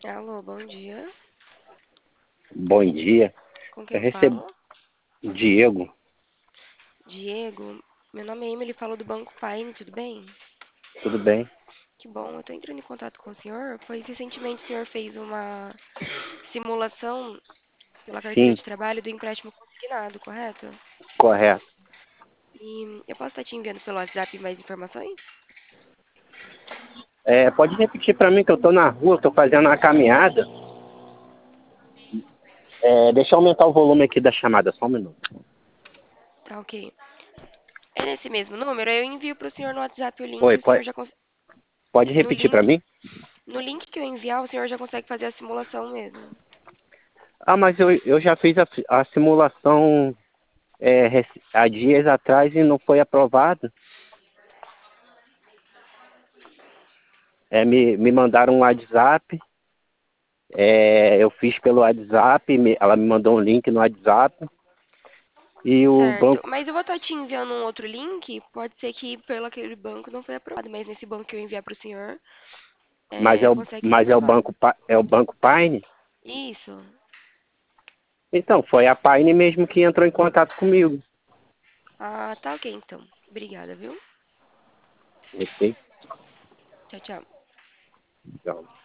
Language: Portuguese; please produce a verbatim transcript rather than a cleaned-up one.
Alô, bom dia. Bom dia. Com quem Eu eu recebi falo? Diego. Diego. Meu nome é Emily, falo do Banco Paine, tudo bem? Tudo bem? Que bom, eu tô entrando em contato com o senhor, pois recentemente o senhor fez uma simulação pela carteira Sim, de trabalho do empréstimo consignado, correto? correto. E eu posso estar te enviando pelo WhatsApp mais informações? É, pode repetir para mim que eu estou na rua, estou fazendo uma caminhada. É, deixa eu aumentar o volume aqui da chamada, só um minuto. Tá, ok. É nesse mesmo número, eu envio para o senhor no WhatsApp o link, Oi, o senhor pode, já consegue... pode No repetir para link, mim? no link que eu enviar, o senhor já consegue fazer a simulação mesmo. Ah, mas eu, eu já fiz a, a simulação é, rec- há dias atrás e não foi aprovado. É, me, me mandaram um WhatsApp, é, eu fiz pelo WhatsApp, me- ela me mandou um link no WhatsApp e o Certo, banco, mas eu vou estar te enviando um outro link. Pode ser que pelo aquele banco não foi aprovado, mas nesse banco que eu enviar para o senhor, mas é é, o, consegue ser mas é o aprovado. banco, Pa- é o banco Paine. Isso. Então, foi a Paine mesmo que entrou em contato comigo. Ah, tá ok então. Obrigada, viu? Ok? Tchau, tchau. Então,